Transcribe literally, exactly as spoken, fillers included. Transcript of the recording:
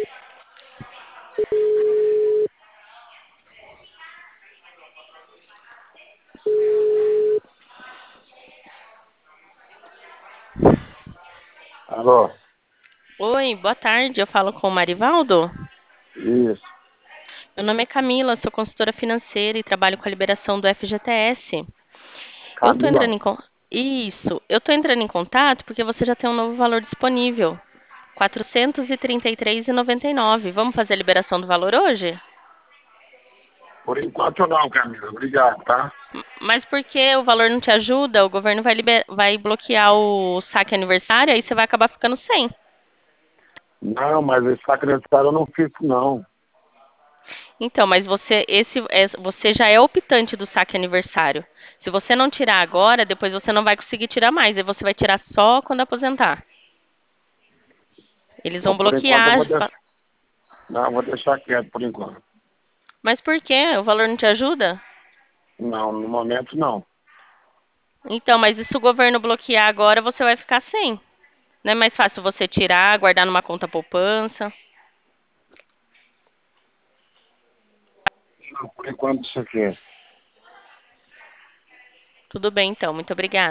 Alô? Oi, boa tarde. Eu falo com o Marivaldo. Isso. Meu nome é Camila, sou consultora financeira e trabalho com a liberação do F G T S. Eu estou Camila? entrando em con- Isso, eu estou entrando em contato porque você já tem um novo valor disponível, quatrocentos e trinta e três reais e noventa e nove centavos. Vamos fazer a liberação do valor hoje? Por enquanto não, Camila. Obrigado, tá? M- Mas por que o valor não te ajuda? O governo vai, liber- vai bloquear o saque aniversário, aí você vai acabar ficando sem. Não, mas esse sacramentário eu não fico, não. Então, mas você, esse, é- você já é optante do saque aniversário. Se você não tirar agora, depois você não vai conseguir tirar mais. Aí você vai tirar só quando aposentar. Eles vão Então, por enquanto eu bloquear. vou fa- deixar. Não, eu vou deixar quieto por enquanto. Mas por quê? O valor não te ajuda? Não, no momento não. Então, mas e se o governo bloquear agora, você vai ficar sem. Não é mais fácil você tirar, guardar numa conta poupança? Não, por enquanto isso aqui. Tudo bem, então. Muito obrigada.